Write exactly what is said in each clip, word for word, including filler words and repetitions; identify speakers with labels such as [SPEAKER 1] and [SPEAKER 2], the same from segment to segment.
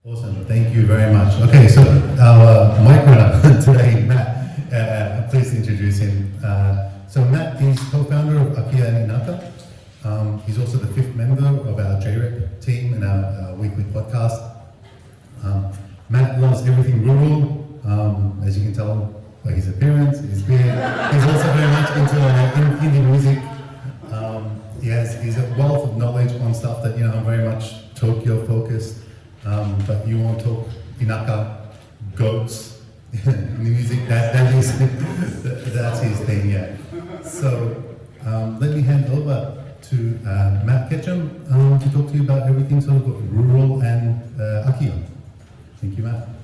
[SPEAKER 1] Awesome, thank you very much. Okay, so our mic runner today, Matt, uh, please introduce him. Uh, so Matt is co-founder of Akiya and Inaka. Um, he's also the fifth member of our J REP team and our, uh, weekly podcast. Um, Matt loves everything rural, um, as you can tell by his appearance, his beard. He's also very much into uh, indie music. Um, he has he's a wealth of knowledge on stuff that, you know, I'm very much Tokyo focused. Um, but you want to talk Inaka, goats, in the music, that, that is, that's his thing, yeah. So um, let me hand over to uh, Matt Ketchum um, to talk to you about everything sort of rural and uh, Akiya. Thank you, Matt.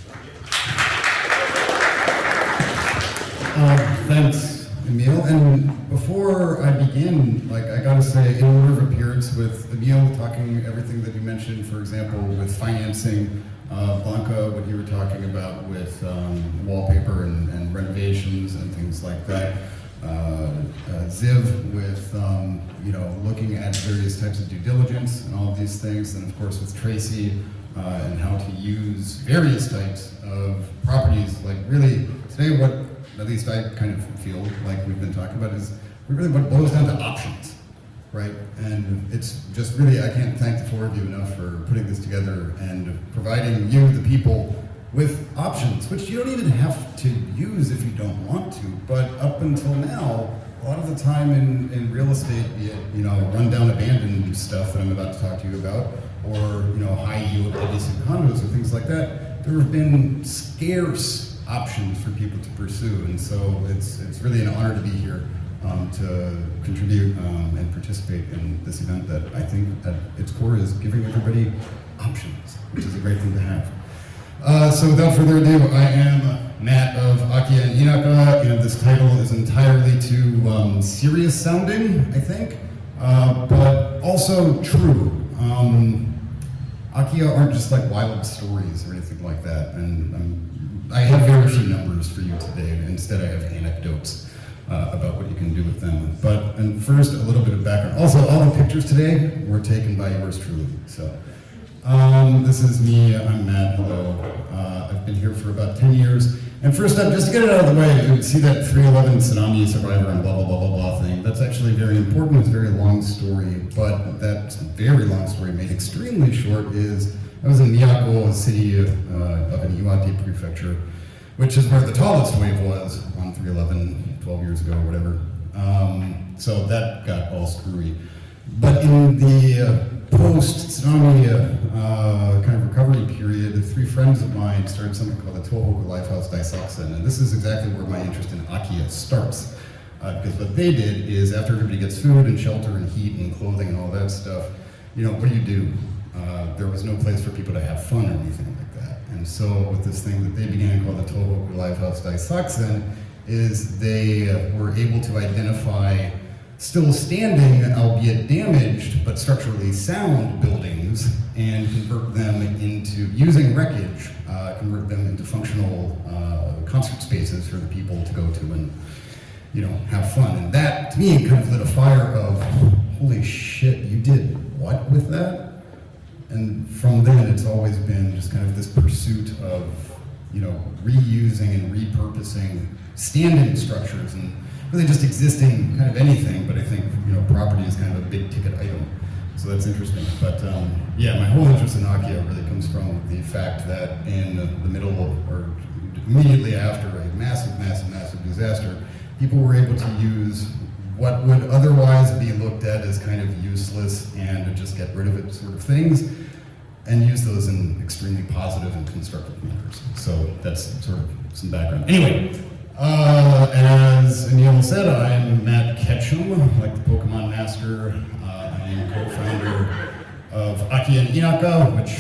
[SPEAKER 2] Uh, thanks, Emil. And before I begin, like I gotta say, in order of appearance, with Emil talking everything that you mentioned, for example, with financing, uh, Blanca, what you were talking about with um, wallpaper and, and renovations and things like that. Uh, uh, Ziv with um, you know, looking at various types of due diligence and all of these things, and of course with Tracy uh, and how to use various types of properties. Like really, today what at least I kind of feel like we've been talking about is really what boils down to options, right? And it's just really, I can't thank the four of you enough for putting this together and providing you, the people, with options, which you don't even have to use if you don't want to, but up until now, a lot of the time in, in real estate, be it, you know, rundown abandoned stuff that I'm about to talk to you about, or, you know, high yield adjacent condos or things like that, there have been scarce options for people to pursue, and so it's it's really an honor to be here um, to contribute um, and participate in this event that I think at its core is giving everybody options, which is a great thing to have. Uh, so without further ado, I am Matt of Akiya and Inaka, and this title is entirely too um, serious sounding, I think, uh, but also true. Um, Akiya aren't just like wild stories or anything like that, and I'm I have very few numbers for you today. Instead, I have anecdotes uh, about what you can do with them. But and first, a little bit of background. Also, all the pictures today were taken by yours truly. So, um, this is me. I'm Matt. Hello. Uh, I've been here for about ten years. And first up, just to get it out of the way, you would see that three eleven tsunami survivor and blah blah blah blah blah thing. That's actually very important. It's a very long story, but that very long story made extremely short is. I was in Miyako, a city uh, up in Iwate Prefecture, which is where the tallest wave was on three eleven, twelve years ago or whatever. Um, so that got all screwy. But in the uh, post-tsunami uh, kind of recovery period, three friends of mine started something called the Tohoku Lifehouse Daisaksen, and this is exactly where my interest in Akiya starts. Uh, because what they did is after everybody gets food and shelter and heat and clothing and all that stuff, you know, what do you do? Uh, there was no place for people to have fun or anything like that. And so with this thing that they began called the Tohoku Lifehouse Daisaksen, is they uh, were able to identify still standing, albeit damaged, but structurally sound buildings and convert them into, using wreckage, uh, convert them into functional uh, concert spaces for the people to go to and, you know, have fun. And that, to me, kind of lit a fire of, holy shit, you did what with that? And from then, it's always been just kind of this pursuit of, you know, reusing and repurposing standing structures and really just existing kind of anything. But I think, you know, property is kind of a big ticket item. So that's interesting. But um, yeah, my whole interest in Akiya really comes from the fact that in the middle of, or immediately after a massive, massive, massive disaster, people were able to use what would otherwise be looked at as kind of useless and to just get rid of it sort of things, and use those in extremely positive and constructive manners. So that's sort of some background. Anyway, uh, as Emil said, I'm Matt Ketchum, like the Pokemon Master. Uh, I am co-founder of Akiya and Inaka, which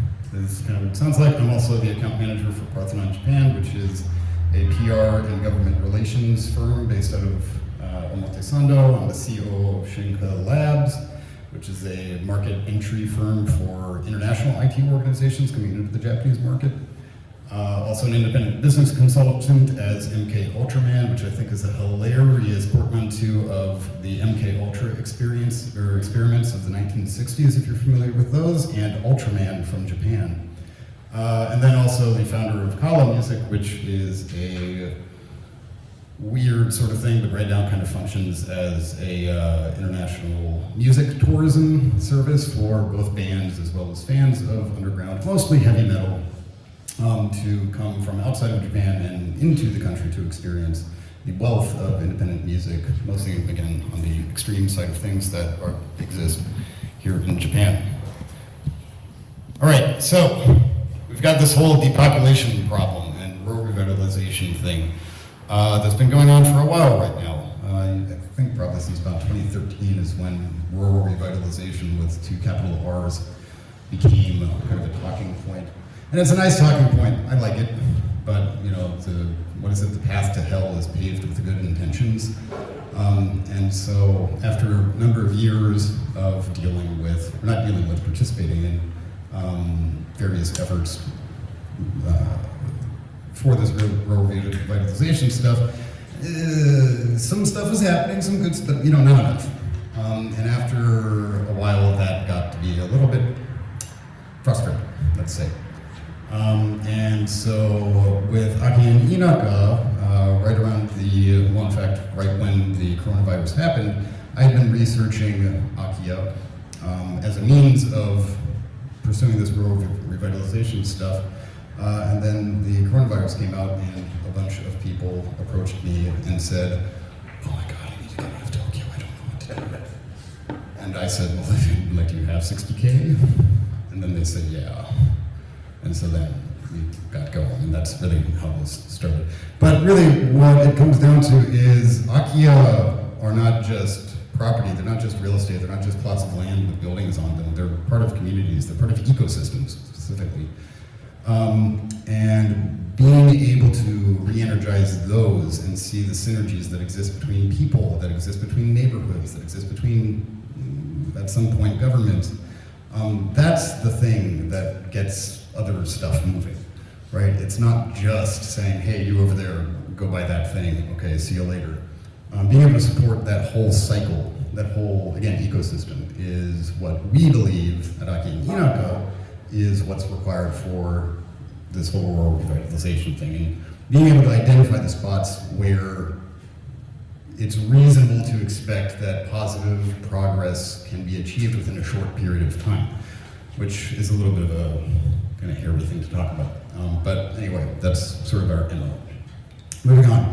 [SPEAKER 2] is kind of what it sounds like. I'm also the account manager for Parthenon Japan, which is a P R and government relations firm based out of Uh, Omotesando. I'm the C O O of Shinka Labs, which is a market entry firm for international I T organizations coming into the Japanese market. Uh, also an independent business consultant as M K Ultraman, which I think is a hilarious portmanteau of the M K Ultra experience or experiments of the nineteen sixties, if you're familiar with those, and Ultraman from Japan. Uh, and then also the founder of Kala Music, which is a weird sort of thing, but right now kind of functions as a uh, international music tourism service for both bands as well as fans of underground, mostly heavy metal, um, to come from outside of Japan and into the country to experience the wealth of independent music, mostly, again, on the extreme side of things that are, exist here in Japan. All right, so we've got this whole depopulation problem and rural revitalization thing uh, that's been going on for a while right now. Uh, I think probably since about twenty thirteen is when rural revitalization with two capital R's became kind of a talking point. And it's a nice talking point, I like it, but you know, the, what is it, the path to hell is paved with good intentions. Um, and so after a number of years of dealing with, or not dealing with, participating in um, various efforts uh, for this rural revitalization stuff, uh, some stuff is happening, some good stuff, you know, not enough. Um, and after a while, that got to be a little bit frustrating, let's say. Um, and so with Aki and Inaka, uh, right around the, well, in fact, right when the coronavirus happened, I had been researching Akiya um, as a means of pursuing this rural revitalization stuff. Uh, and then the coronavirus came out and a bunch of people approached me and said, oh my God, I need to get out of Tokyo, I don't know what to do. And I said, well, like, do you have sixty K? And then they said, yeah. And so then we got going, and that's really how this started. But really, what it comes down to is Akiya are not just property, they're not just real estate, they're not just plots of land with buildings on them, they're part of communities, they're part of ecosystems specifically. Um, and being able to re-energize those and see the synergies that exist between people, that exist between neighborhoods, that exist between, at some point, government, um, that's the thing that gets other stuff moving, right? It's not just saying, hey, you over there, go buy that thing, okay, see you later. Um, being able to support that whole cycle, that whole, again, ecosystem, is what we believe at Aki and Inaka is what's required for this whole rural revitalization thing. And being able to identify the spots where it's reasonable to expect that positive progress can be achieved within a short period of time, which is a little bit of a kind of hairy thing to talk about. Um, but anyway, that's sort of our M O. Moving on.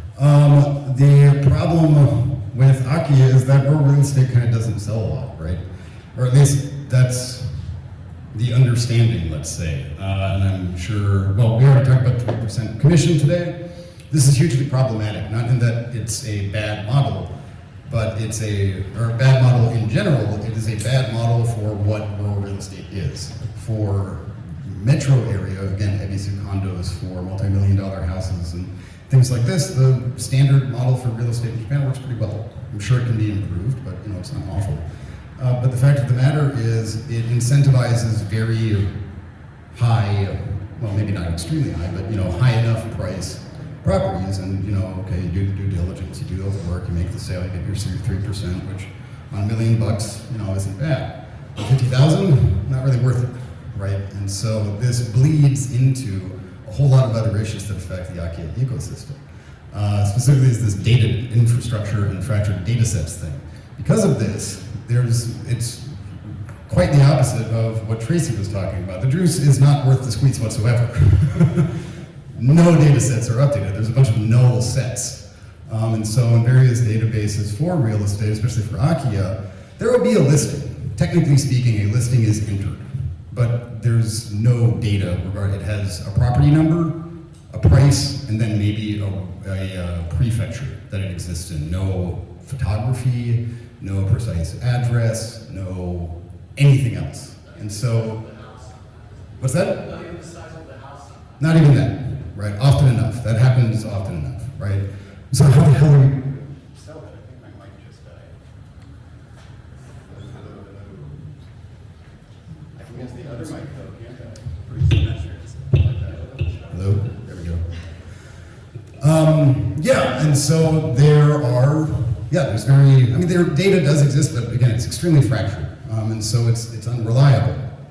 [SPEAKER 2] Um, the problem with Akiya is that rural real estate kind of doesn't sell a lot, right? Or at least that's the understanding, let's say. Uh, and I'm sure, well, we already talked about twenty percent commission today. This is hugely problematic, not in that it's a bad model, but it's a, or a bad model in general, it is a bad model for what rural real estate is. For metro area, again, Ebisu condos for multi-million dollar houses and things like this, the standard model for real estate in Japan works pretty well. I'm sure it can be improved, but you know, it's not awful. Uh, but the fact of the matter is it incentivizes very high, well, maybe not extremely high, but you know, high enough price properties, and you know, okay, you do due diligence, you do all the work, you make the sale, you get your three percent, which on a million bucks, you know, isn't bad. fifty thousand, not really worth it, right? And so this bleeds into a whole lot of other issues that affect the Akiya ecosystem. Uh, specifically is this data infrastructure and fractured data sets thing. Because of this, there's, it's quite the opposite of what Tracy was talking about. The juice is not worth the squeeze whatsoever. No data sets are updated. There's a bunch of null sets. Um, and so in various databases for real estate, especially for Akiya, there will be a listing. Technically speaking, a listing is entered, but there's no data regarding, it has a property number, a price, and then maybe a, a, a prefecture that it exists in. No photography, no precise address, no anything else. And so, what's that?
[SPEAKER 3] Not even the size of the house.
[SPEAKER 2] Not even that. Right, often enough. That happens often enough, right? So how the hell are we... Sell it, I think my mic just died. I can use the other mic though, can't I? Hello? There we go. Um, yeah, and so there are, yeah, there's very, I mean, their data does exist, but again, it's extremely fractured. Um, and so it's, it's unreliable.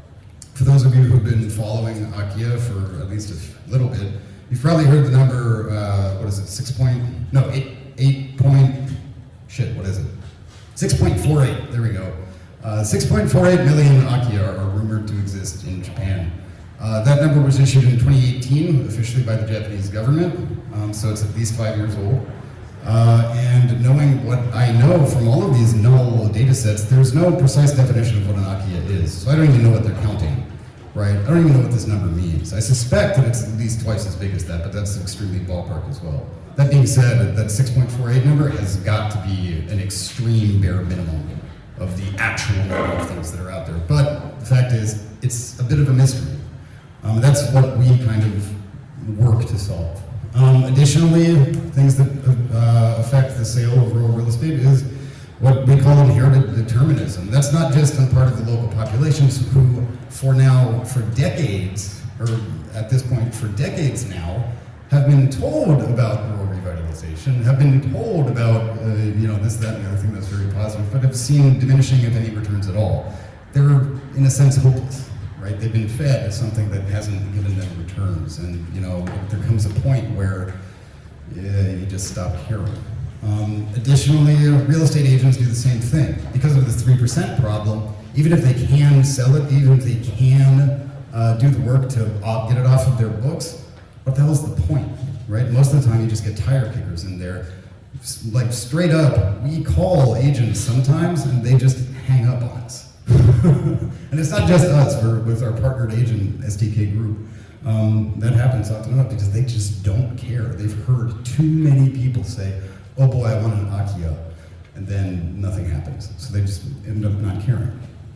[SPEAKER 2] for those of you who've been following Akia for at least a little bit, you've probably heard the number, uh, what is it, six point, no, eight, eight point, shit, what is it? six point four eight, there we go. Uh, six point four eight million Akia are, are rumored to exist in Japan. Uh, that number was issued in twenty eighteen, officially by the Japanese government, um, so it's at least five years old. Uh, and knowing what I know from all of these null data sets, there's no precise definition of what an Akia is. So I don't even know what they're counting, right? I don't even know what this number means. I suspect that it's at least twice as big as that, but that's extremely ballpark as well. That being said, that six point four eight number has got to be an extreme bare minimum of the actual number of things that are out there. But the fact is, it's a bit of a mystery. Um, that's what we kind of work to solve. Um, additionally, things that uh, affect the sale of rural real estate is what we call inherited determinism. That's not just on part of the local populations who, for now, for decades, or at this point, for decades now, have been told about rural revitalization, have been told about, uh, you know, this, that, and the other thing that's very positive, but have seen diminishing, if any, returns at all. They're, in a sense, hopeless. Right? They've been fed something that hasn't given them returns, and you know there comes a point where yeah, you just stop caring. Um, additionally, real estate agents do the same thing because of the three percent problem. Even if they can sell it, even if they can uh, do the work to op- get it off of their books, what the hell's the point? Right? Most of the time, you just get tire kickers in there. Like straight up, we call agents sometimes, and they just hang up on us. And it's not just us, we're with our partnered agent, S D K Group. Um, that happens often enough because they just don't care. They've heard too many people say, oh boy, I want an Akia, and then nothing happens. So they just end up not caring.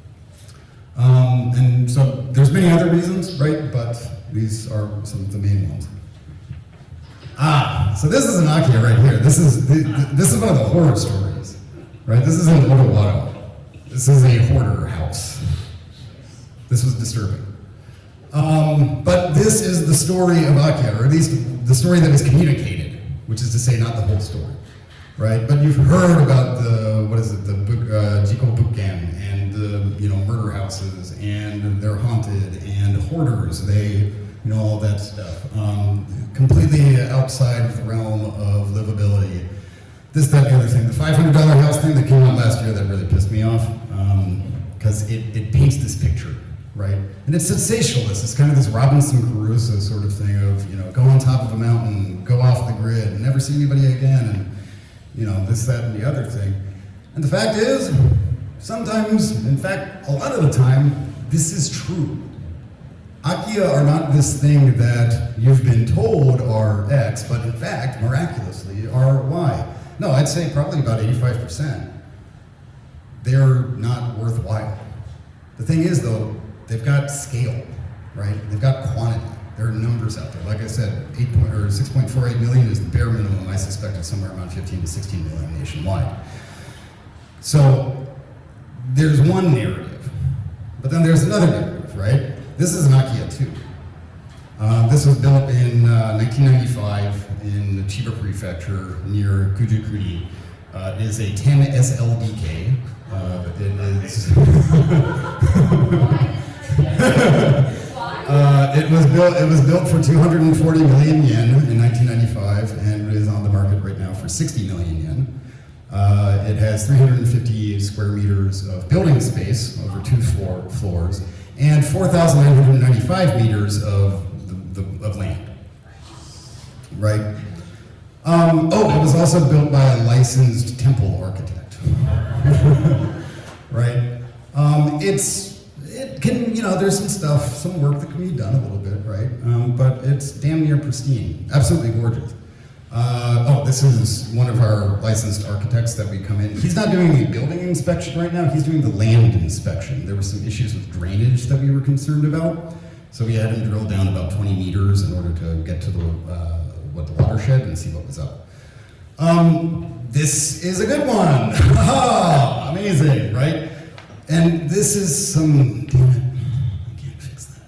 [SPEAKER 2] Um, and so there's many other reasons, right? But these are some of the main ones. Ah, so this is an Akia right here. This is, the, this is one of the horror stories, right? This is in Odawara. This is a hoarder house. This was disturbing. Um, but this is the story of Akia, or at least the story that is communicated, which is to say not the whole story, right? But you've heard about the, what is it, the uh, Jiko Bukken and the, you know, murder houses, and they're haunted, and hoarders, they, you know, all that stuff. Um, completely outside of the realm of livability. This, that, the other thing. The five hundred dollar house thing that came out last year, that really pissed me off, because um, it, it paints this picture, right? And it's sensationalist. It's kind of this Robinson Crusoe sort of thing of, you know, go on top of a mountain, go off the grid, and never see anybody again, and, you know, this, that, and the other thing. And the fact is, sometimes, in fact, a lot of the time, this is true. Akia are not this thing that you've been told are X, but in fact, miraculously, are Y. No, I'd say probably about eighty-five percent. They're not worthwhile. The thing is, though, they've got scale, right? They've got quantity. There are numbers out there. Like I said, eight point, or six point four eight million is the bare minimum. I suspect it's somewhere around fifteen to sixteen million nationwide. So there's one narrative, but then there's another narrative, right? This is an Akia too. Uh, this was built in uh, nineteen ninety-five in Chiba Prefecture near Kujukuri. Uh, it is a ten S L D K. Uh, it is. uh, it was built. It was built for two hundred forty million yen in nineteen ninety-five, and it is on the market right now for sixty million yen. Uh, it has three hundred fifty square meters of building space over two floor, floors, and four thousand nine hundred ninety-five meters of the, the, of land. Right. Um, oh, it was also built by a licensed temple architect. Right? Um, it's, it can, you know, there's some stuff, some work that can be done a little bit, right? Um, but it's damn near pristine, absolutely gorgeous. Uh, oh, this is one of our licensed architects that we come in. He's not doing the building inspection right now, he's doing the land inspection. There were some issues with drainage that we were concerned about, so we had him drill down about twenty meters in order to get to the, uh, what the watershed and see what was up. Um, this is a good one. Haha, amazing, right? And this is some, damn it, I can't fix that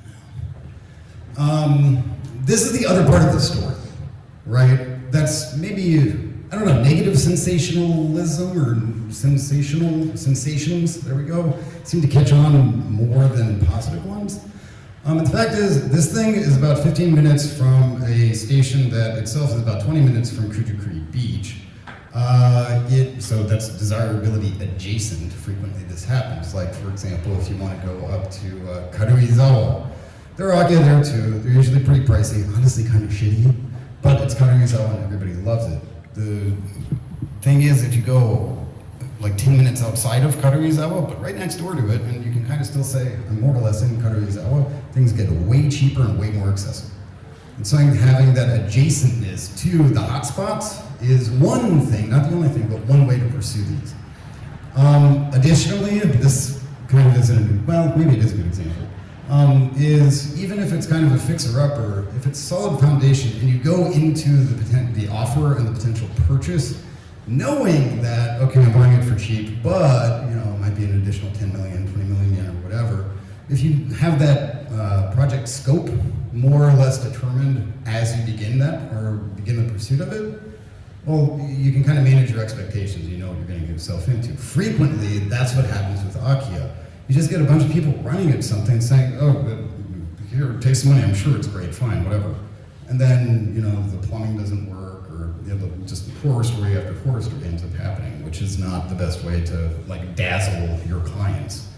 [SPEAKER 2] now. Um, this is the other part of the story, right? That's maybe, I don't don't know, negative sensationalism or sensational sensations, there we go, seem to catch on more than positive ones. Um, and the fact is, this thing is about fifteen minutes from a station that itself is about twenty minutes from Kujukuri Beach. Uh, it, so that's desirability adjacent. Frequently this happens. Like, for example, if you want to go up to uh, Karuizawa. There are Akia there too. They're usually pretty pricey, honestly kind of shitty, but it's Karuizawa and everybody loves it. The thing is, if you go like ten minutes outside of Karuizawa, but right next door to it, and you can kind of still say, I'm more or less in Karuizawa, things get way cheaper and way more accessible. And so having that adjacentness to the hotspots is one thing, not the only thing, but one way to pursue these. Um, additionally, this kind of isn't, well, maybe it is a good example, um, is even if it's kind of a fixer-upper, if it's a solid foundation and you go into the, poten the offer and the potential purchase, knowing that, okay, I'm buying it for cheap, but, you know, it might be an additional ten million, twenty million yen or whatever, if you have that uh, project scope more or less determined as you begin that or begin the pursuit of it, well, you can kind of manage your expectations. You know what you're getting yourself into. Frequently, that's what happens with Akia. You just get a bunch of people running at something saying, oh, here, take some money, I'm sure it's great, fine, whatever. And then, you know, the plumbing doesn't work, or you know, just horror story after horror story ends up happening, which is not the best way to like dazzle your clients.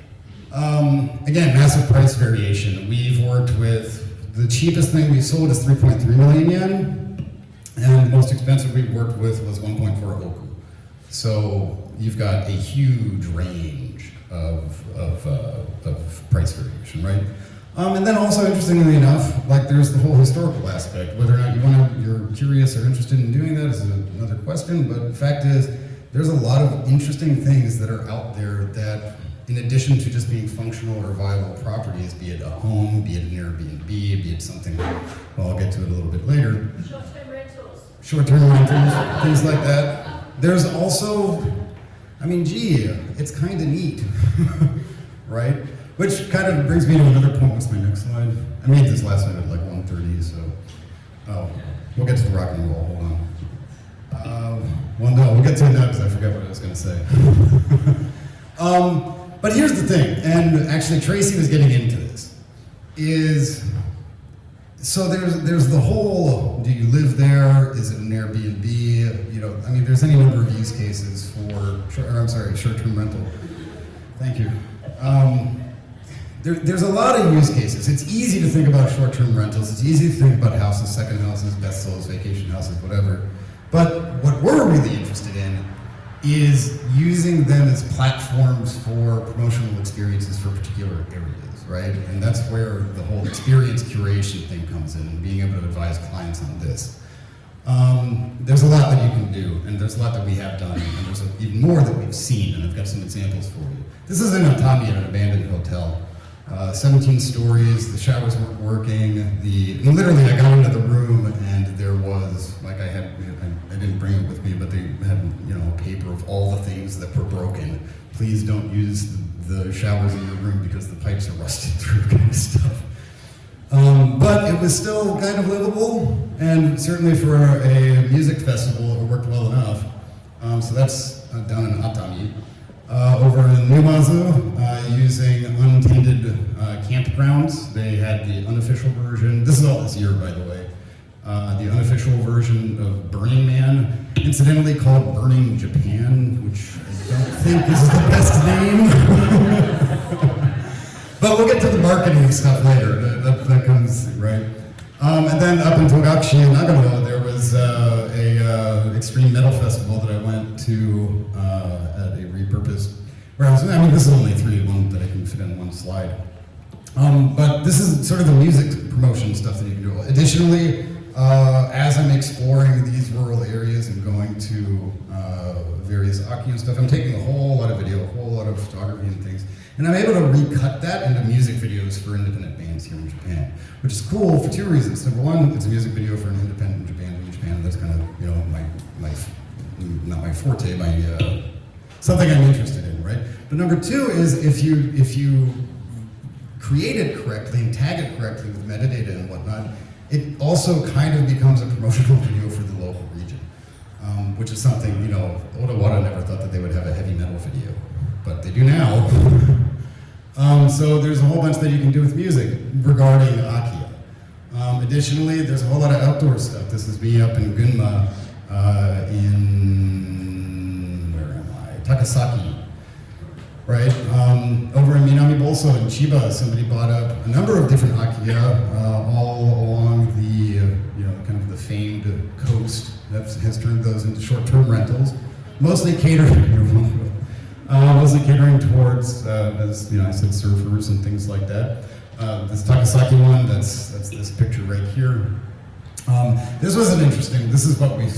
[SPEAKER 2] Um, again, massive price variation. We've worked with, the cheapest thing we sold is three point three million yen, and the most expensive we've worked with was one point four oku. So you've got a huge range of, of, uh, of price variation, right? Um, and then also, interestingly enough, like there's the whole historical aspect. Whether or not you want to, you're curious or interested in doing that is another question, but the fact is, there's a lot of interesting things that are out there that, in addition to just being functional or viable properties, be it a home, be it an Airbnb, be it something, well, I'll get to it a little bit later.
[SPEAKER 3] Short-term rentals.
[SPEAKER 2] Short-term rentals, things like that. There's also, I mean, gee, it's kind of neat, right? Which kind of brings me to another point. What's my next slide? I made this last night at like one thirty, so, oh, we'll get to the rock and roll, hold on. Uh, well, no, we'll get to it now because I forgot what I was gonna say. um, But here's the thing, and actually Tracy was getting into this, is, so there's there's the whole, do you live there, is it an Airbnb, you know, I mean, there's any number of use cases for, or I'm sorry, short-term rental. Thank you. Um, there, there's a lot of use cases. It's easy to think about short-term rentals, it's easy to think about houses, second houses, best souls, vacation houses, whatever. But what we're really interested in is using them as platforms for promotional experiences for particular areas, right? And that's where the whole experience curation thing comes in, and being able to advise clients on this. Um, there's a lot that you can do, and there's a lot that we have done, and there's even more that we've seen, and I've got some examples for you. This is in Atami at an abandoned hotel. Uh, seventeen stories, the showers weren't working, the, and literally I got into the room and there was, like I had, I, I didn't bring it with me, but they had, you know, a paper of all the things that were broken. Please don't use the, the showers in your room because the pipes are rusted through, kind of stuff. Um, but it was still kind of livable, and certainly for a music festival it worked well enough. Um, so that's uh, down in Atami. Uh, over in Numazu, uh, using untainted uh, campgrounds. They had the unofficial version, this is all this year by the way, uh, the unofficial version of Burning Man, incidentally called Burning Japan, which I don't think is the best name. But we'll get to the marketing stuff later, that, that, that comes, right? Um, and then up in Togakushi in Nagano, there was uh, a uh, extreme metal festival that I went to uh, at a repurposed warehouse. I mean, this is only three of them that I can fit in one slide. Um, but this is sort of the music promotion stuff that you can do. Additionally, uh, as I'm exploring these rural areas and going to uh, various Akia stuff, I'm taking a whole lot of video, a whole lot of photography and things. And I'm able to recut that into music videos for independent bands here in Japan, which is cool for two reasons. Number one, it's a music video for an independent band in Japan. That's kind of, you know, my, my not my forte, my uh, something I'm interested in, right? But number two is if you if you create it correctly and tag it correctly with metadata and whatnot, it also kind of becomes a promotional video for the local region. Um, which is something, you know, Odawara never thought that they would have a heavy metal video, but they do now. um, so there's a whole bunch that you can do with music regarding Akiya. Um, additionally, there's a whole lot of outdoor stuff. This is me up in Gunma, uh, in, where am I? Takasaki, right? Um, over in Minami Bolso in Chiba, somebody bought up a number of different Akiya, uh, all along the, uh, you know, kind of the famed coast that has turned those into short-term rentals, mostly catering, uh, mostly catering towards, uh, as you know, I said, surfers and things like that. Uh, this Takasaki one, that's that's this picture right here. Um, this was an interesting. This is what we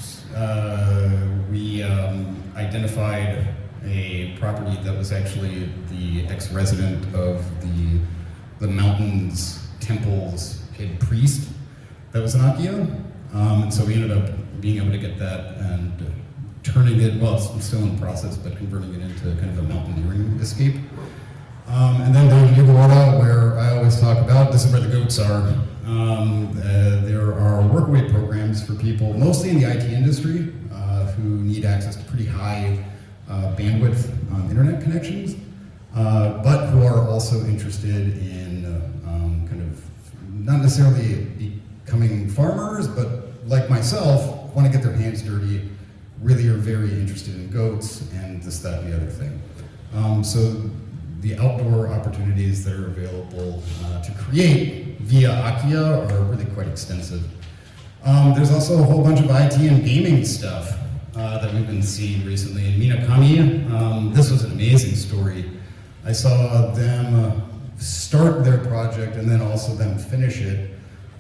[SPEAKER 2] uh, we um, identified a property that was actually the ex-resident of the the mountains temple's head priest. That was an Akiya, um, and so we ended up being able to get that and turning it. Well, it's still in process, but converting it into kind of a mountaineering escape. Um, and then down in Yugawara, where I always talk about, this is where the goats are. Um, uh, there are workaway programs for people, mostly in the I T industry, uh, who need access to pretty high uh, bandwidth um, internet connections, uh, but who are also interested in uh, um, kind of not necessarily becoming farmers, but like myself, want to get their hands dirty, really are very interested in goats and this, that, and the other thing. Um, so the outdoor opportunities that are available uh, to create via Akiya are really quite extensive. Um, there's also a whole bunch of I T and gaming stuff uh, that we've been seeing recently. In Minakami, um, this was an amazing story. I saw them uh, start their project and then also them finish it.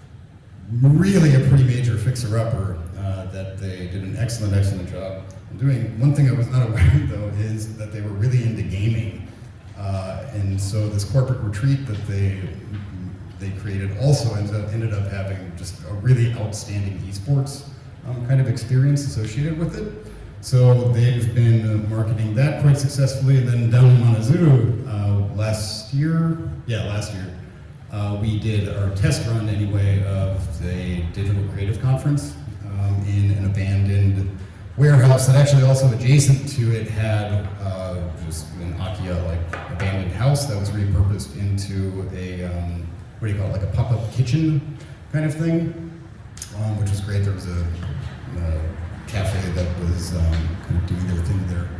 [SPEAKER 2] Really a pretty major fixer-upper uh, that they did an excellent, excellent job doing. One thing I was not aware of, though, is that they were really into gaming. Uh, and so this corporate retreat that they they created also ended up, ended up having just a really outstanding esports um, kind of experience associated with it. So they've been uh, marketing that quite successfully. And then down in Manazuru uh, last year, yeah, last year, uh, we did our test run anyway of the Digital Creative Conference um, in an abandoned warehouse that actually also adjacent to it had uh, just an Akiya like abandoned house that was repurposed into a um, what do you call it, like a pop-up kitchen kind of thing, um, which was great. There was a, a cafe that was um, kind of doing their thing there.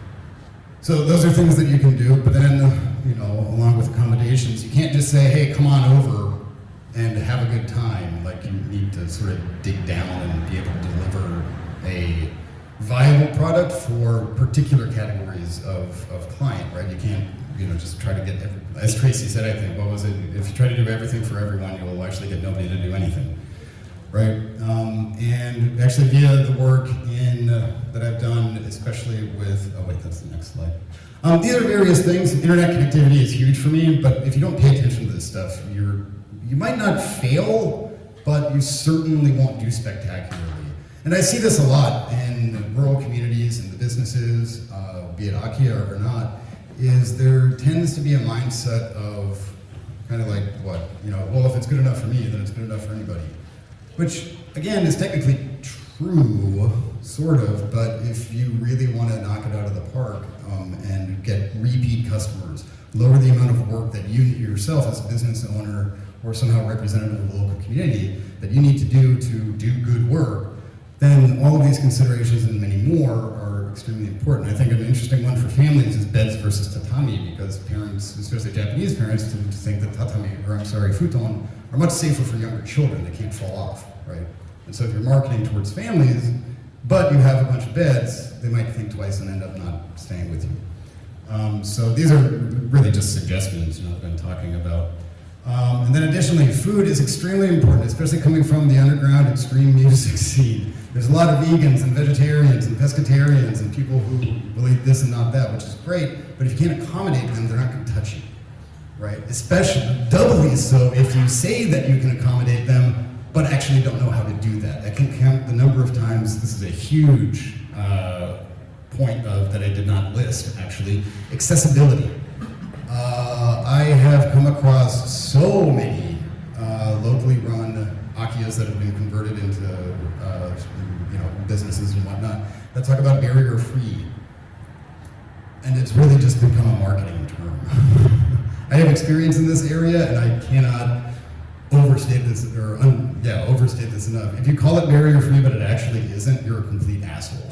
[SPEAKER 2] So those are things that you can do, but then you know, along with accommodations, you can't just say, hey, come on over and have a good time. Like you need to sort of dig down and be able to deliver a viable product for particular categories of, of client, right? You can't, you know, just try to get, every, as Tracy said, I think, what was it? If you try to do everything for everyone, you will actually get nobody to do anything, right? Um, and actually via the work in, uh, that I've done, especially with, oh wait, that's the next slide. Um, these are various things. Internet connectivity is huge for me, but if you don't pay attention to this stuff, you're, you might not fail, but you certainly won't do spectacularly. And I see this a lot in rural communities and the businesses, uh, be it Akiya or not, is there tends to be a mindset of kind of like, what, you know, well, if it's good enough for me, then it's good enough for anybody. Which, again, is technically true, sort of, but if you really want to knock it out of the park um, and get repeat customers, lower the amount of work that you yourself as a business owner or somehow representative of the local community that you need to do to do good work, then all of these considerations and many more are extremely important. I think an interesting one for families is beds versus tatami, because parents, especially Japanese parents, tend to think that tatami, or I'm sorry, futon, are much safer for younger children. They can't fall off, right? And so if you're marketing towards families, but you have a bunch of beds, they might think twice and end up not staying with you. Um, so these are really just suggestions, you know, that I'm talking about. Um, and then additionally, food is extremely important, especially coming from the underground extreme music scene. There's a lot of vegans and vegetarians and pescatarians and people who will eat this and not that, which is great, but if you can't accommodate them, they're not going to touch you, right? Especially, doubly so if you say that you can accommodate them, but actually don't know how to do that. I can count the number of times, this is a huge uh, point of that I did not list, actually, accessibility. Uh, I have come across so many uh, locally run Akiya Akiyas that have been converted into uh, you know, businesses and whatnot that talk about barrier-free. And it's really just become a marketing term. I have experience in this area, and I cannot overstate this, or un, yeah, overstate this enough. If you call it barrier-free, but it actually isn't, you're a complete asshole.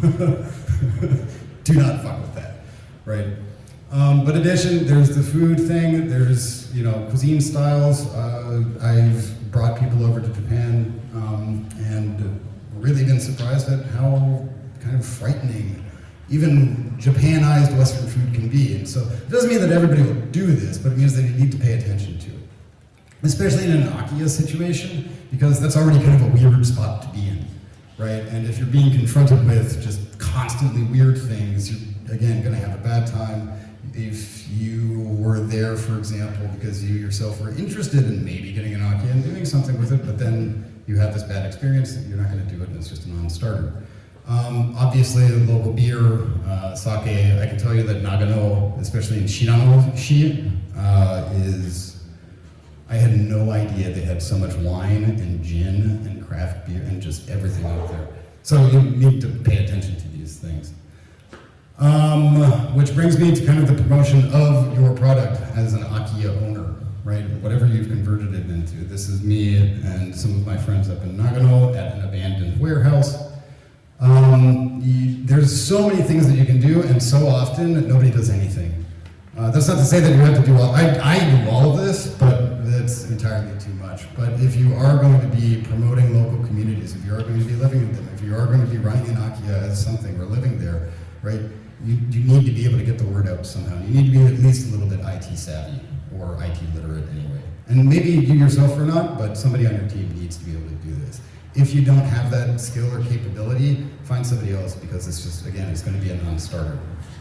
[SPEAKER 2] Do not fuck with that, right? Um, but in addition, there's the food thing. There's, you know, cuisine styles. Uh, I've brought people over to Japan, um, and really been surprised at how kind of frightening even Japanized Western food can be. And so it doesn't mean that everybody will do this, but it means that you need to pay attention to it. Especially in an Akiya situation, because that's already kind of a weird spot to be in, right? And if you're being confronted with just constantly weird things, you're, again, gonna have a bad time. If you were there, for example, because you yourself were interested in maybe getting an Akiya and doing something with it, but then you have this bad experience, you're not gonna do it, and it's just a non-starter. Um, obviously, the local beer, uh, sake, I can tell you that Nagano, especially in Shinano-shi, uh, is, I had no idea they had so much wine and gin and craft beer and just everything out there. So you need to pay attention to these things. Um, which brings me to kind of the promotion of your product as an Akiya owner, right? Whatever you've converted it into. This is me and some of my friends up in Nagano at an abandoned warehouse. Um, you, there's so many things that you can do, and so often nobody does anything. Uh, that's not to say that you have to do all, I, I do all of this, but that's entirely too much. But if you are going to be promoting local communities, if you are going to be living in them, if you are going to be running an Akiya as something or living there, right, you, you need to be able to get the word out somehow. You need to be at least a little bit I T savvy, or I T literate anyway. And maybe you yourself are not, but somebody on your team needs to be able to do this. If you don't have that skill or capability, find somebody else, because it's just, again, it's going to be a non-starter.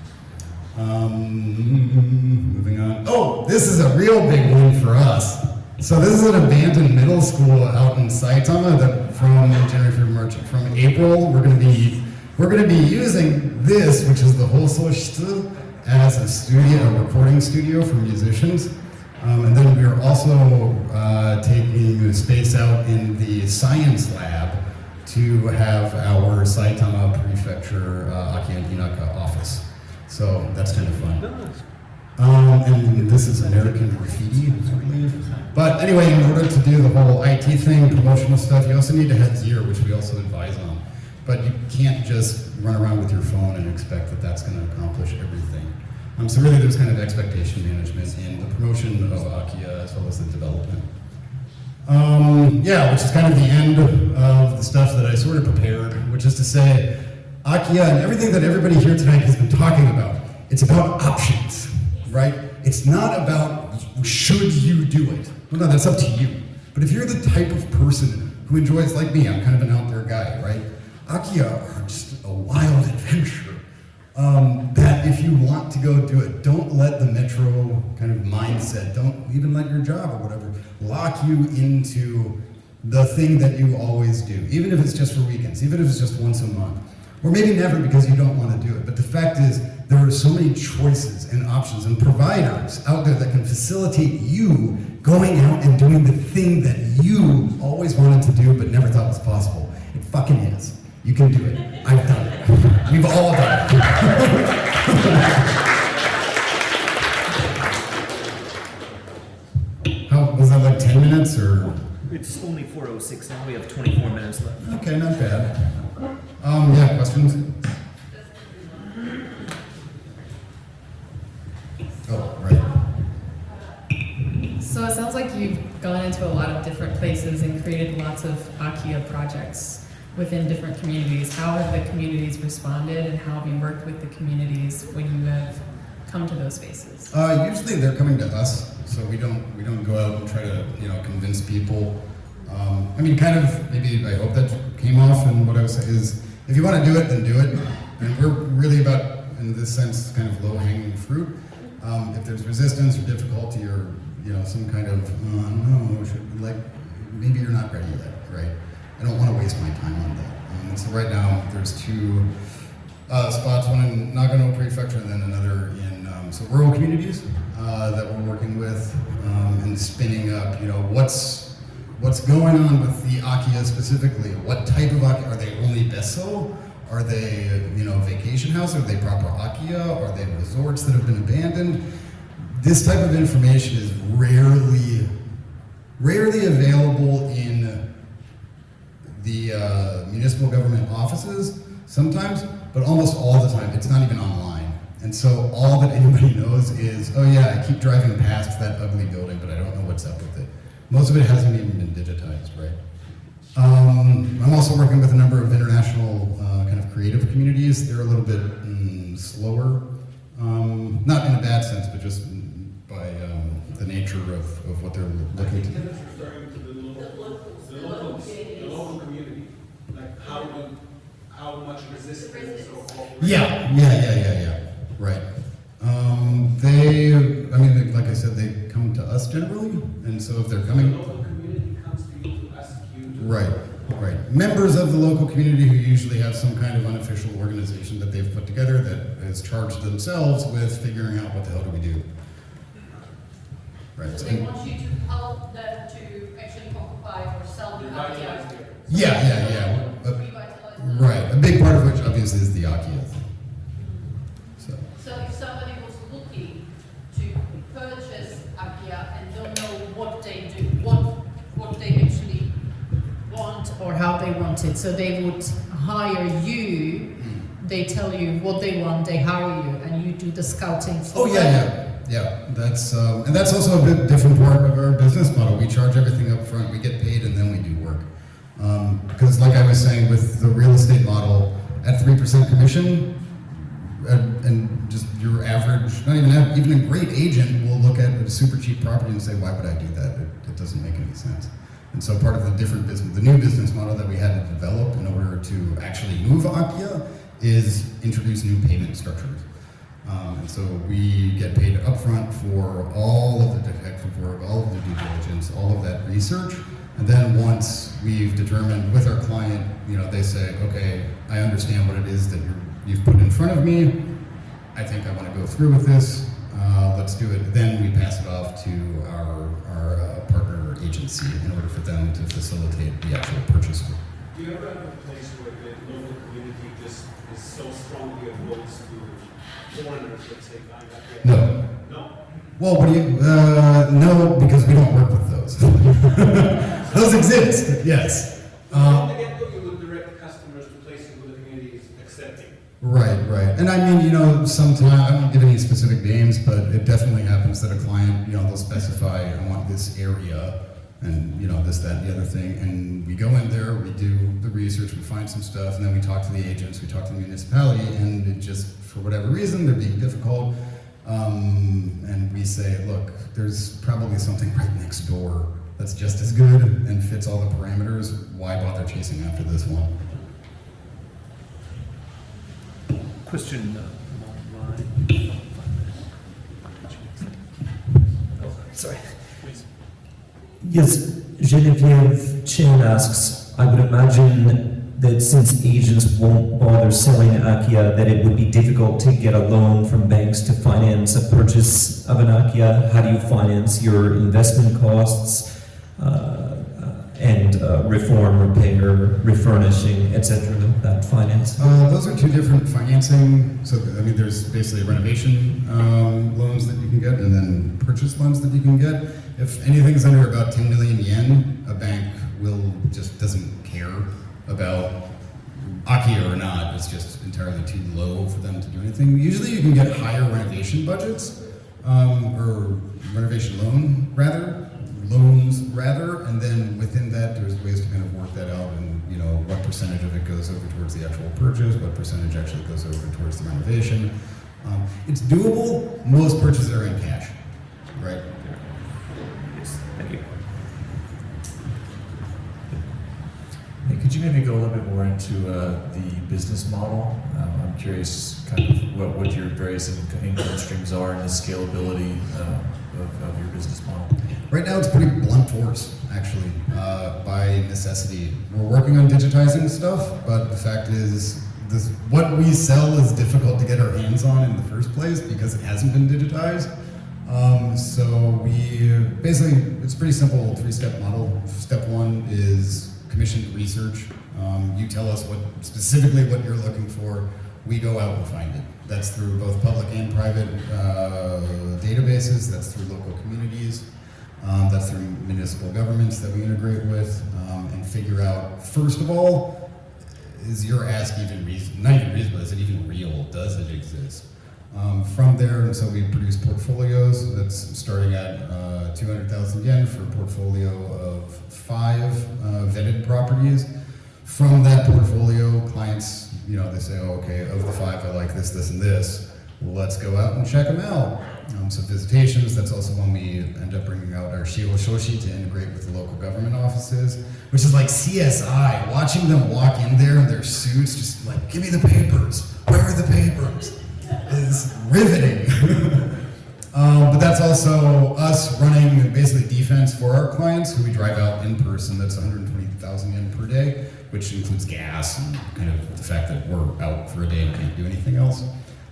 [SPEAKER 2] Um, moving on. Oh, this is a real big one for us. So this is an abandoned middle school out in Saitama that from January, February, March, from April, we're going to be we're going to be using this, which is the Hososhitsu, as a studio, a recording studio for musicians. Um, and then we are also uh, taking the space out in the science lab to have our Saitama Prefecture uh, Akiya and Hinaka office. So that's kind of fun. Um, and this is American Graffiti, I believe. But anyway, in order to do the whole I T thing, promotional stuff, you also need to have gear, which we also advise on. But you can't just run around with your phone and expect that that's going to accomplish everything. Um, so really there's kind of expectation management in the promotion of Akiya as well as the development. Um, yeah, which is kind of the end of the stuff that I sort of prepared, which is to say, Akiya and everything that everybody here tonight has been talking about, it's about options, right? It's not about should you do it. Well, no, that's up to you. But if you're the type of person who enjoys, like me, I'm kind of an out there guy, right? Akiya are just a wild adventure. Um, that if you want to go do it, don't let the metro kind of mindset, don't even let your job or whatever lock you into the thing that you always do, even if it's just for weekends, even if it's just once a month. Or maybe never because you don't want to do it. But the fact is, there are so many choices and options and providers out there that can facilitate you going out and doing the thing that you always wanted to do but never thought was possible. It fucking is. You can do it. I've done it. We've all done it. How, was that like ten minutes or?
[SPEAKER 3] It's only four oh six now, we have twenty-four minutes left.
[SPEAKER 2] Okay, not bad. Um, yeah, questions? Oh, right.
[SPEAKER 4] So it sounds like you've gone into a lot of different places and created lots of Akiya projects within different communities. How have the communities responded, and how have you worked with the communities when you have come to those spaces?
[SPEAKER 2] Uh, usually they're coming to us, so we don't we don't go out and try to you know convince people. Um, I mean, kind of maybe I hope that came off. And what I would say is, if you want to do it, then do it. And we're really about, in this sense, kind of low-hanging fruit. Um, if there's resistance or difficulty or you know some kind of uh, no, should, like maybe you're not ready yet, right? I don't want to waste my time on that. Um, and so right now there's two uh, spots, one in Nagano Prefecture and then another in um, so rural communities uh, that we're working with um, and spinning up. You know what's what's going on with the Akia specifically. What type of Akia? Are they only Besso? Are they, you know, vacation house? Are they proper Akia? Are they resorts that have been abandoned? This type of information is rarely, rarely available in the uh, municipal government offices sometimes, but almost all the time, it's not even online. And so all that anybody knows is, oh yeah, I keep driving past that ugly building, but I don't know what's up with it. Most of it hasn't even been digitized, right? Um, I'm also working with a number of international uh, kind of creative communities. They're a little bit mm, slower, um, not in a bad sense, but just by um, the nature of, of what they're looking to do.
[SPEAKER 5] Kevin's referring to the local, the locals, the local community, like how do, how much resistance or cooperation.
[SPEAKER 2] Yeah, yeah, yeah, yeah, yeah, right. Um, they, I mean, like I said, they come to us generally, and so if they're
[SPEAKER 5] The
[SPEAKER 2] coming,
[SPEAKER 5] local community comes to you to ask you to.
[SPEAKER 2] right, right. Members of the local community who usually have some kind of unofficial organization that they've put together that has charged themselves with figuring out what the hell do we do. Right.
[SPEAKER 6] So they want you to help them to actually occupy or sell the
[SPEAKER 5] Revitalize
[SPEAKER 6] Akia.
[SPEAKER 5] their-
[SPEAKER 2] Yeah, yeah, yeah. Uh,
[SPEAKER 6] Revitalize them.
[SPEAKER 2] right. A big part of which obviously is the Akia thing. So.
[SPEAKER 6] So if somebody was looking to purchase Akia and don't know what they do, what, what they actually want or how they want it, so they would hire you, they tell you what they want, they hire you, and you do the scouting for
[SPEAKER 2] Oh yeah,
[SPEAKER 6] them.
[SPEAKER 2] yeah, yeah. That's um, and that's also a bit different part of our business model. We charge everything up front. We get paid, and then we do work. Um, because, like I was saying, with the real estate model, at three percent commission, and, and just your average, not even av- even a great agent will look at a super cheap property and say, "Why would I do that? It, it doesn't make any sense." And so, part of the different business, the new business model that we had to develop in order to actually move Akia is introduce new payment structures. Um, and so we get paid upfront for all of the detective work, all of the due diligence, all of that research. And then once we've determined with our client, you know, they say, okay, I understand what it is that you're, you've put in front of me. I think I want to go through with this. Uh, let's do it. Then we pass it off to our, our uh, partner agency in order for them to facilitate the actual purchase.
[SPEAKER 5] Do you ever have a place where the local community just is so strongly opposed to foreigners, let's say, buying that?
[SPEAKER 2] No.
[SPEAKER 5] No?
[SPEAKER 2] Well, what do you, uh, no, because we don't work with those. Those exist, yes.
[SPEAKER 5] From
[SPEAKER 2] Uh,
[SPEAKER 5] the get-go, you would direct customers to places where the community is accepting.
[SPEAKER 2] right, right. And I mean, you know, sometimes, I won't give any specific names, but it definitely happens that a client, you know, they'll specify, I want this area, and, you know, this, that, and the other thing. And we go in there, we do the research, we find some stuff, and then we talk to the agents, we talk to the municipality, and it just, for whatever reason, they're being difficult. Um, and we say, look, there's probably something right next door that's just as good and fits all the parameters. Why bother chasing after this one?
[SPEAKER 3] Question uh, online. Oh, sorry. Please.
[SPEAKER 7] Yes, Genevieve Chen asks, I would imagine that since agents won't bother selling Akia, that it would be difficult to get a loan from banks to finance a purchase of an Akia. How do you finance your investment costs uh, uh, and uh, reform, repair, refurnishing, et cetera, that finance?
[SPEAKER 2] Uh, those are two different financing. So, I mean, there's basically renovation um, loans that you can get and then purchase loans that you can get. If anything's under about ten million yen, a bank will just doesn't care about Akia or not. It's just entirely too low for them to do anything. Usually you can get higher renovation budgets, um, or renovation loan rather, loans rather, and then within that there's ways to kind of work that out and, you know, what percentage of it goes over towards the actual purchase, what percentage actually goes over towards the renovation. Um, it's doable. Most purchases are in cash, right?
[SPEAKER 3] Yes, thank you.
[SPEAKER 8] Hey, could you maybe go a little bit more into uh, the business model? Um, I'm curious kind of what, what your various in- income streams are and the scalability uh, of, of your business model.
[SPEAKER 2] Right now it's pretty blunt force, actually, uh, by necessity. We're working on digitizing stuff, but the fact is, this, what we sell is difficult to get our hands on in the first place because it hasn't been digitized. Um, so we basically, it's a pretty simple three-step model. Step one is commissioned research. Um, you tell us what specifically what you're looking for. We go out and find it. That's through both public and private uh, databases. That's through local communities. Um, that's through municipal governments that we integrate with, um, and figure out, first of all, is your ask even reasonable? Not even reasonable, is it even real? Does it exist? Um, from there, and so we produce portfolios that's starting at uh, two hundred thousand yen for a portfolio of five uh, vetted properties. From that portfolio, clients, you know, they say, oh, okay, of the five, I like this, this, and this. Let's go out and check them out. Um, so visitations, that's also when we end up bringing out our Shiho Shoshi to integrate with the local government offices, which is like C S I, watching them walk in there in their suits, just like, give me the papers, where are the papers? Is riveting. um, but that's also us running basically defense for our clients who we drive out in person. That's one hundred twenty thousand yen per day, which includes gas and kind of the fact that we're out for a day and can't do anything else.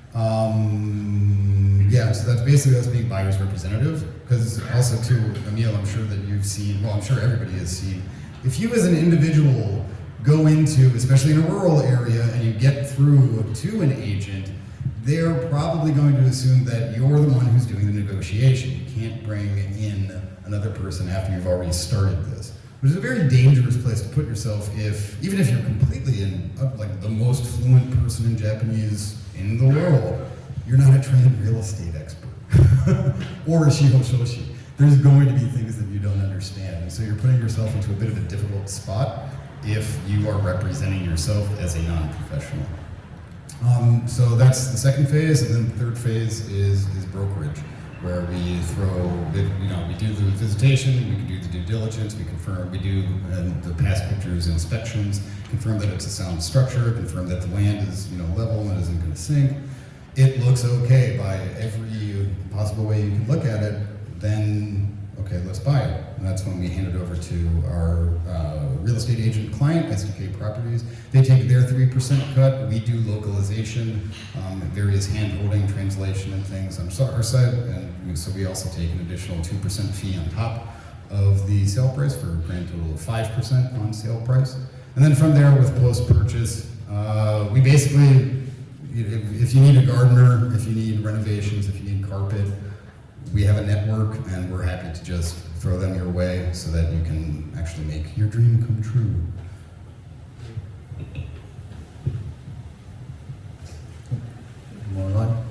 [SPEAKER 2] Um, yeah, so that's basically us being buyer's representative. Because also too, Emil, I'm sure that you've seen, well, I'm sure everybody has seen, if you as an individual go into, especially in a rural area, and you get through to an agent, they're probably going to assume that you're the one who's doing the negotiation. You can't bring in another person after you've already started this. Which is a very dangerous place to put yourself if, even if you're completely in, uh, like the most fluent person in Japanese in the world, you're not a trained real estate expert. Or a Shiho Shoshi. There's going to be things that you don't understand. And so you're putting yourself into a bit of a difficult spot if you are representing yourself as a non-professional. Um, so that's the second phase, and then the third phase is, is brokerage, where we throw, you know, we do the visitation, we can do the due diligence, we confirm, we do um, the past pictures inspections, confirm that it's a sound structure, confirm that the land is, you know, level and isn't going to sink. It looks okay by every possible way you can look at it, then, okay, let's buy it. And that's when we hand it over to our uh, real estate agent client, S D K Properties. They take their three percent cut. We do localization, um, various hand-holding, translation, and things on our side. And so we also take an additional two percent fee on top of the sale price for a grand total of five percent on sale price. And then from there, with post-purchase, uh, we basically, if you need a gardener, if you need renovations, if you need carpet, we have a network, and we're happy to just throw them your way so that you can actually make your dream come true. More line?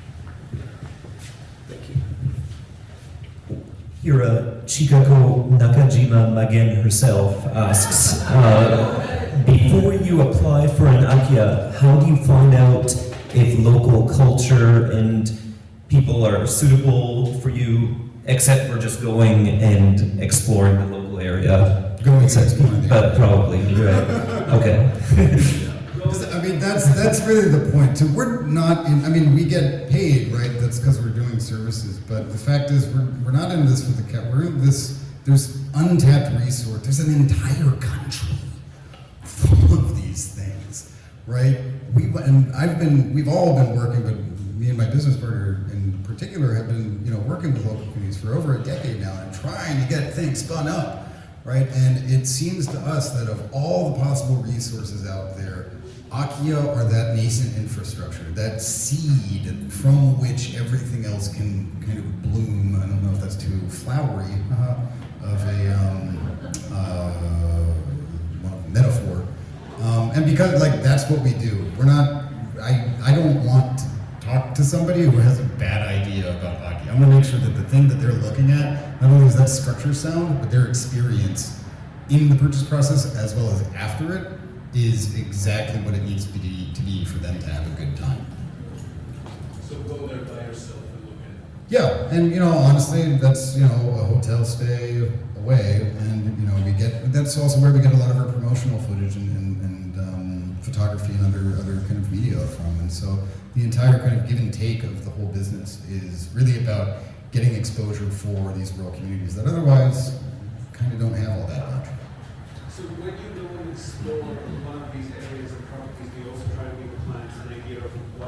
[SPEAKER 3] Thank you.
[SPEAKER 7] Here, uh, Chikako Nakajima Magen herself asks, uh, before you apply for an Akiya, how do you find out if local culture and people are suitable for you, except for just going and exploring the local area?
[SPEAKER 2] Going and
[SPEAKER 7] Except-
[SPEAKER 2] exploring the
[SPEAKER 7] But
[SPEAKER 2] area.
[SPEAKER 7] probably, right, okay.
[SPEAKER 2] I mean, that's that's really the point. So we're not in, I mean, we get paid, right? That's because we're doing services. But the fact is, we're, we're not in this for the cat. We're in this, there's untapped resource. There's an entire country full of these things, right? We, and I've been, we've all been working, but me and my business partner in particular have been, you know, working with local communities for over a decade now and trying to get things spun up, right? And it seems to us that of all the possible resources out there, Akiya are that nascent infrastructure, that seed from which everything else can kind of bloom. I don't know if that's too flowery uh, of a um, uh, well, metaphor. Um, and because like that's what we do. We're not, I, I don't want to talk to somebody who has a bad idea about Akiya. I'm gonna make sure that the thing that they're looking at, not only is that structure sound, but their experience in the purchase process as well as after it is exactly what it needs to be to be for them to have a good time.
[SPEAKER 5] So go there by yourself and look at it.
[SPEAKER 2] Yeah, and you know, honestly, that's, you know, a hotel stay away, and you know, we get, that's also where we get a lot of our promotional footage and, and, and um, photography and other other kind of media from. And so the entire kind of give and take of the whole business is really about getting exposure for these rural communities that otherwise kind of don't have all that much.
[SPEAKER 5] So when you go and explore one of these areas of properties, do you also try to give the clients an idea of what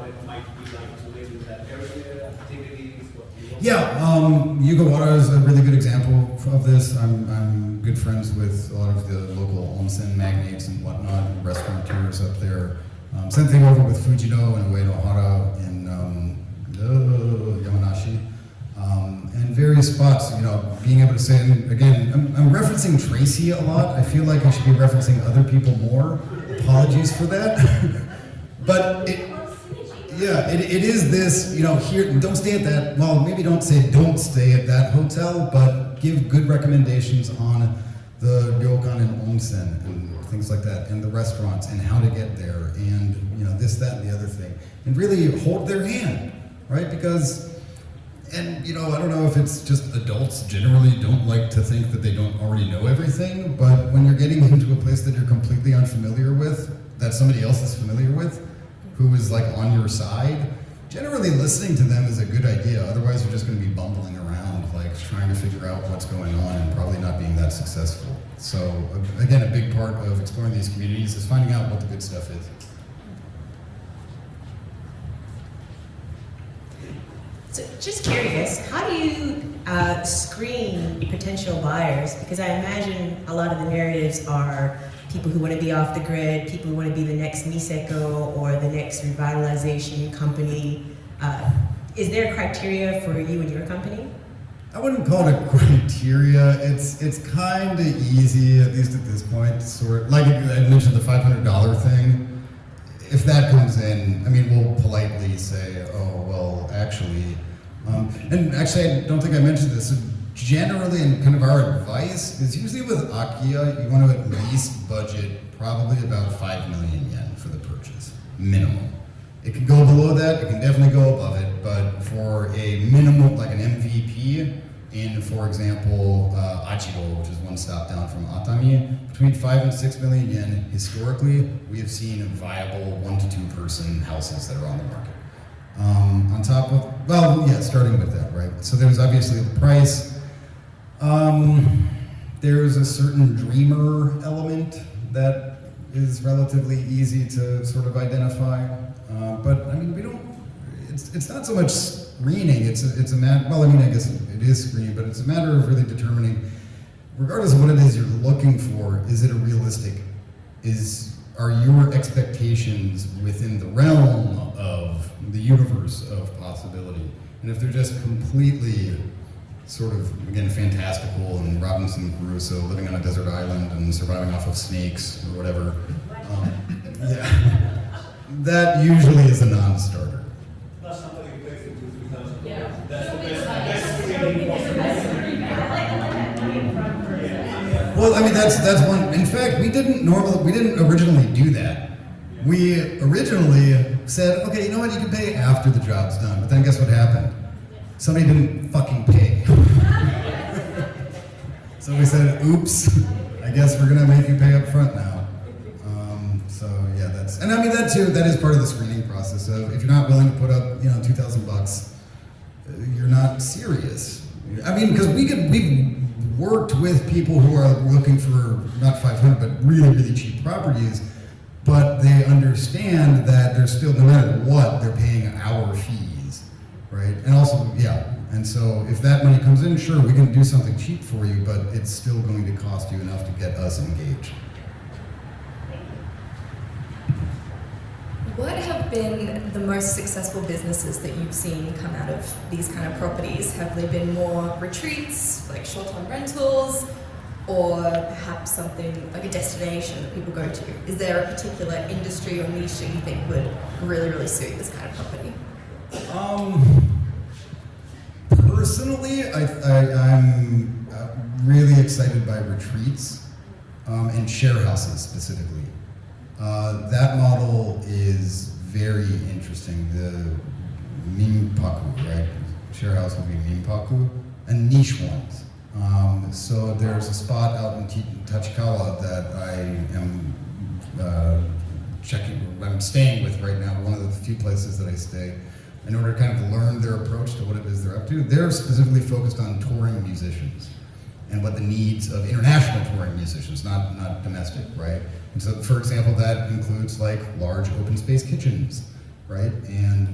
[SPEAKER 5] what it might be like to live in that area, activities, what you want?
[SPEAKER 2] Yeah, um, Yugawara is a really good example of this. I'm, I'm good friends with a lot of the local onsen magnates and whatnot, restaurateurs up there. Um, same thing over with Fujino and Uenohara in um, uh, Yamanashi. Um, and various spots, you know, being able to say, and again, I'm, I'm referencing Tracy a lot. I feel like I should be referencing other people more. Apologies for that. But it, yeah, it, it is this, you know, here, don't stay at that, well, maybe don't say don't stay at that hotel, but give good recommendations on the ryokan and onsen and things like that, and the restaurants and how to get there, and, you know, this, that, and the other thing. And really hold their hand, right? Because, and, you know, I don't know if it's just adults generally don't like to think that they don't already know everything, but when you're getting into a place that you're completely unfamiliar with, that somebody else is familiar with, who is like on your side, generally listening to them is a good idea. Otherwise, you're just going to be bumbling around, like trying to figure out what's going on and probably not being that successful. So, uh, again, a big part of exploring these communities is finding out what the good stuff is.
[SPEAKER 3] So just curious, how do you uh, screen potential buyers? Because I imagine a lot of the narratives are people who want to be off the grid, people who want to be the next Niseko or the next revitalization company. Uh, is there criteria for you and your company?
[SPEAKER 2] I wouldn't call it a criteria. It's it's kind of easy, at least at this point, to sort. Like I mentioned, the five hundred dollar thing. If that comes in, I mean, we'll politely say, "Oh, well, actually," um, and actually, I don't think I mentioned this. So generally, and kind of our advice is usually with Akiya, you want to at least budget probably about five million yen for the purchase, minimum. It can go below that, it can definitely go above it, but for a minimum, like an M V P, in, for example, uh, Achiro, which is one stop down from Atami, between five and six million yen, historically, we have seen viable one to two person houses that are on the market. Um, on top of, well, yeah, starting with that, right? So there's obviously the price. Um, there's a certain dreamer element that is relatively easy to sort of identify. Uh, but I mean, we don't, it's, it's not so much screening, it's a, it's a matter, well, I mean, I guess it is screening, but it's a matter of really determining, regardless of what it is you're looking for, is it a realistic, is, are your expectations within the realm of the universe of possibility? And if they're just completely sort of, again, fantastical and Robinson Crusoe living on a desert island and surviving off of snakes or whatever, um, yeah, that usually is a non-starter.
[SPEAKER 5] Plus somebody who pays into three thousand.
[SPEAKER 6] Yeah.
[SPEAKER 5] That's the best, best screening possible.
[SPEAKER 2] Well, I mean, that's that's one. In fact, we didn't normally, we didn't originally do that. We originally said, okay, you know what, you can pay after the job's done. But then guess what happened? Somebody didn't fucking pay. So we said, oops, I guess we're gonna make you pay up front now. Um, so yeah, that's, and I mean that too, that is part of the screening process. So if you're not willing to put up, you know, two thousand bucks, you're not serious. I mean, because we could, we've worked with people who are looking for not five hundred, but really, really cheap properties, but they understand that they're still, no matter what, they're paying our fees, right? And also, yeah, and so if that money comes in, sure, we can do something cheap for you, but it's still going to cost you enough to get us engaged.
[SPEAKER 9] What have been the most successful businesses that you've seen come out of these kind of properties? Have they been more retreats, like short-term rentals, or perhaps something like a destination that people go to? Is there a particular industry or niche that you think would really, really suit this kind of property?
[SPEAKER 2] Um, personally, I, I, I'm uh, really excited by retreats um, and share houses specifically. Uh, that model is very interesting. The Minpaku, right? Share house would be Minpaku, and niche ones. Um, so there's a spot out in T- Tachikawa that I am uh, checking, I'm staying with right now, one of the few places that I stay, in order to kind of learn their approach to what it is they're up to. They're specifically focused on touring musicians and what the needs of international touring musicians, not, not domestic, right? And so, for example, that includes like large open space kitchens, right? And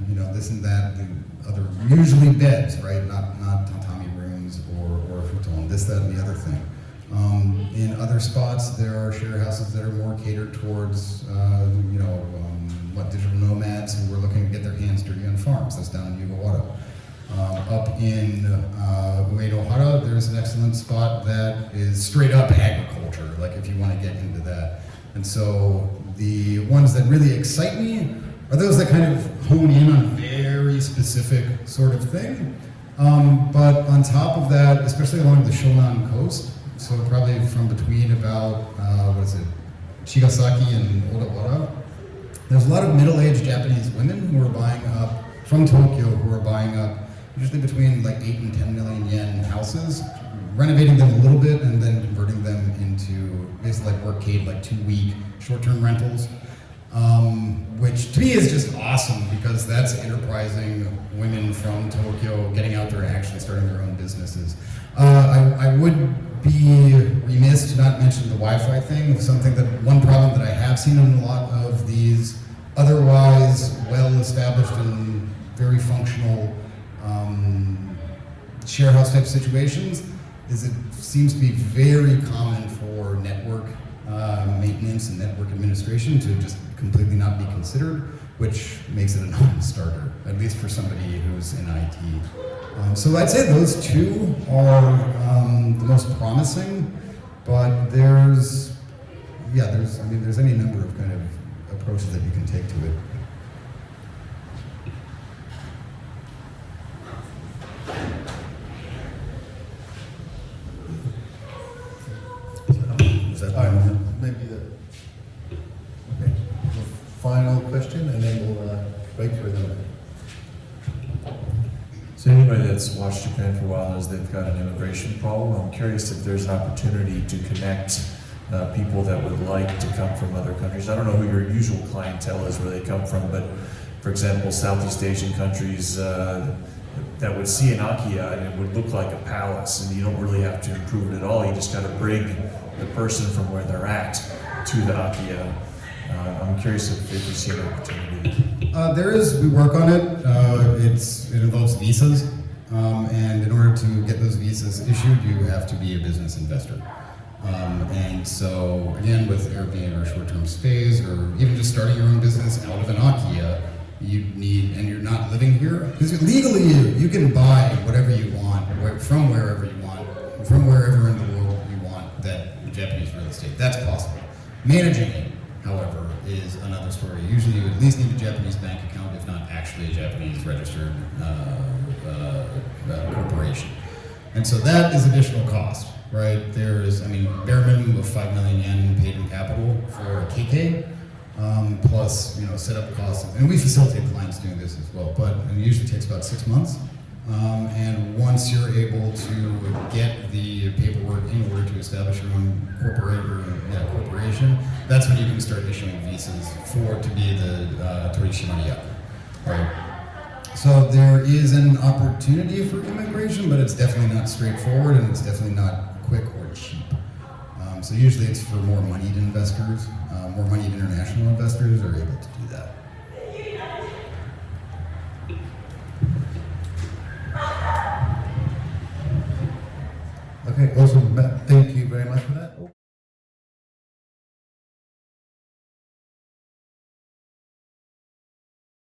[SPEAKER 2] and you know this and that, the other usually beds, right? Not not tatami rooms or or futon, this, that, and the other thing. Um, in other spots, there are share houses that are more catered towards uh, you know um, what digital nomads who are looking to get their hands dirty on farms. That's down in Yugawara. Um, up in uh, Uedohara, there's an excellent spot that is straight up agriculture, like if you want to get into that. And so the ones that really excite me are those that kind of hone in on a very specific sort of thing. Um, but on top of that, especially along the Shonan coast, so probably from between about, uh, what is it, Chigasaki and Odawara, there's a lot of middle-aged Japanese women who are buying up, from Tokyo, who are buying up usually between like eight and ten million yen houses, renovating them a little bit and then converting them into basically like workade, like two-week short-term rentals, um, which to me is just awesome because that's enterprising women from Tokyo getting out there and actually starting their own businesses. Uh, I, I would be remiss to not mention the Wi-Fi thing, something that, one problem that I have seen in a lot of these otherwise well-established and very functional um, share house type situations is it seems to be very common for network uh, maintenance and network administration to just completely not be considered, which makes it a non-starter, at least for somebody who's in I T. Um, so I'd say those two are um, the most promising, but there's, yeah, there's, I mean, there's any number of kind of approaches that you can take to it.
[SPEAKER 1] Is that all right? Maybe the, okay. The final question, and then we'll uh, break through them.
[SPEAKER 8] So anybody that's watched Japan for a while knows they've got an immigration problem. I'm curious if there's an opportunity to connect uh, people that would like to come from other countries. I don't know who your usual clientele is, where they come from, but for example, Southeast Asian countries uh, that would see an Akiya and it would look like a palace, and you don't really have to improve it at all. You just got to bring the person from where they're at to the Akiya. Uh, I'm curious if, if you see an opportunity.
[SPEAKER 2] Uh, there is, we work on it. Uh, it's, it involves visas. Um, and in order to get those visas issued, you have to be a business investor. Um, and so, again, with Airbnb or short-term stays, or even just starting your own business out of an Akiya, you need, and you're not living here, because legally you, you can buy whatever you want, where, from wherever you want, from wherever in the world you want, that Japanese real estate. That's possible. Managing it, however, is another story. Usually you at least need a Japanese bank account, if not actually a Japanese registered uh, uh, uh, corporation. And so that is additional cost, right? There is, I mean, bare minimum of five million yen paid in capital for a K K, um, plus, you know, setup costs. And we facilitate clients doing this as well, but it usually takes about six months. Um, and once you're able to get the paperwork in order to establish your own corporate or, yeah, corporation, that's when you can start issuing visas for to be the uh, Torishimariya, right? So there is an opportunity for immigration, but it's definitely not straightforward, and it's definitely not quick or cheap. Um, so usually it's for more moneyed investors, uh, more moneyed international investors are able to do that.
[SPEAKER 1] Okay, awesome. Matt, thank you very much for that.